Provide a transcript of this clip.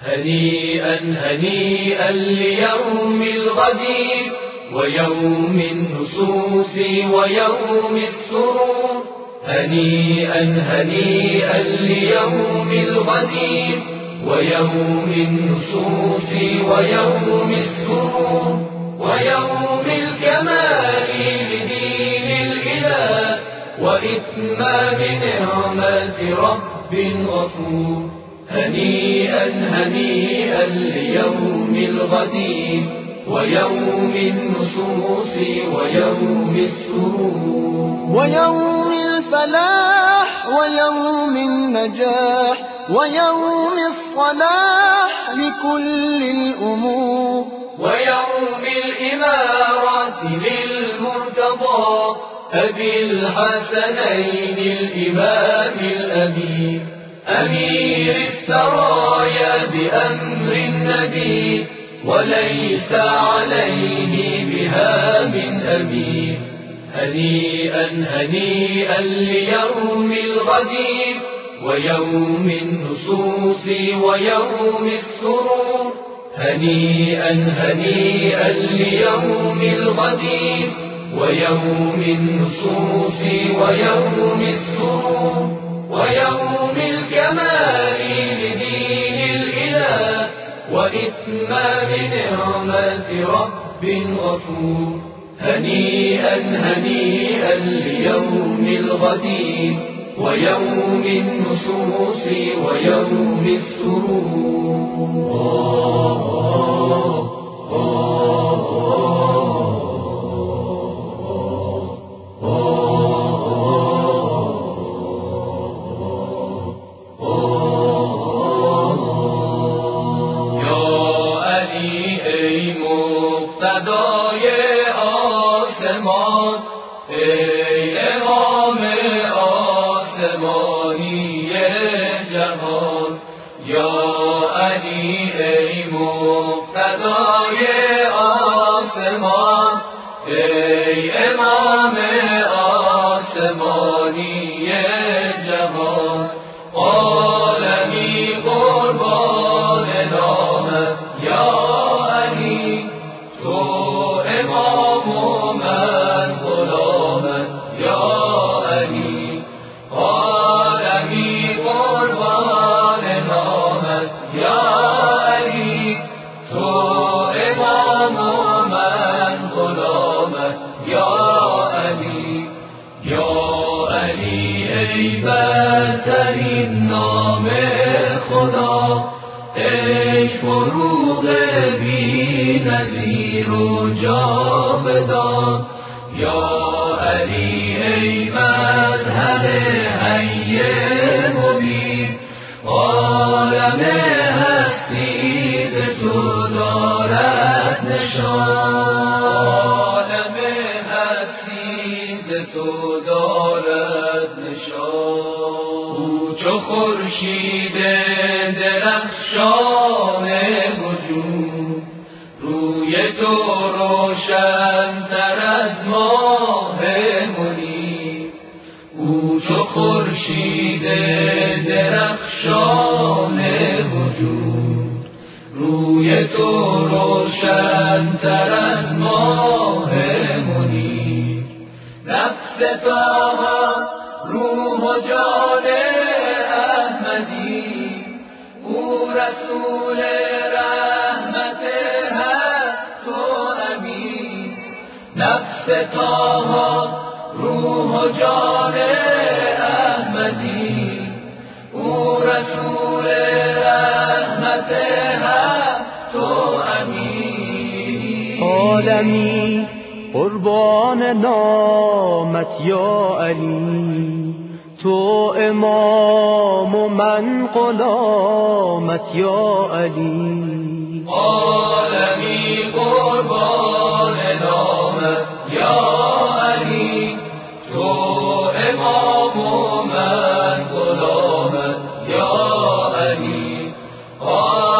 هنيئا هنيئا ليوم الغدير ويوم النصوص ويوم السرور. هنيئا هنيئا ليوم الغدير ويوم النصوص ويوم السرور ويوم الكمال لدين الإله وإتمام نعمة رب غفور. هنيئا هنيئا ليوم الغدير ويوم النصوص ويوم السرور ويوم الفلاح ويوم النجاح ويوم الصلاح لكل الأمور ويوم الإمارة للمرتضى أبي الحسنين الإمام الأمين أمير السرايا بأمر النبي وليس عليه بها من أمير. هنيئا هنيئا ليوم الغدير ويوم النصوص ويوم السرور. هنيئا هنيئا ليوم الغدير ويوم النصوص ويوم السرور ويوم الكمال لدين الإله وإتمام نعمة رب غفور. هنيئا هنيئا ليوم الغدير ويوم النصوص ويوم السرور. مقتدای آسمان ای امام آسمانی جهان یا علی ای مقتدای آسمان ای امام آسمانی جهان عالمی قربان نامت یا علی تو امام و من غلامت یا علی عالمی قربان نامت یا علی تو امام و من غلامت یا علی یا علی ای برترین نام خدا ای فروغ بی نظیر و جاودان یا علی ای مظهر حی مبین عالم هستی ز تو دارد نشان عالم هستی ز تو دارد نشان او چو خورشید درخشان وجود روی تو روشن تر از ماه منیر او چو خورشید درخشان وجود روی تو روشن تر از ماه منیر نفس طه روح و جان احمدی او رسول رحمت هست تو امین نفس طه روح و جان احمدی او رسول رحمت هست تو امین عالمی قربان نامت یا علی تو امام و من غلامت یا علی عالمی قربان نامت یا علی تو امام و من غلامت یا علی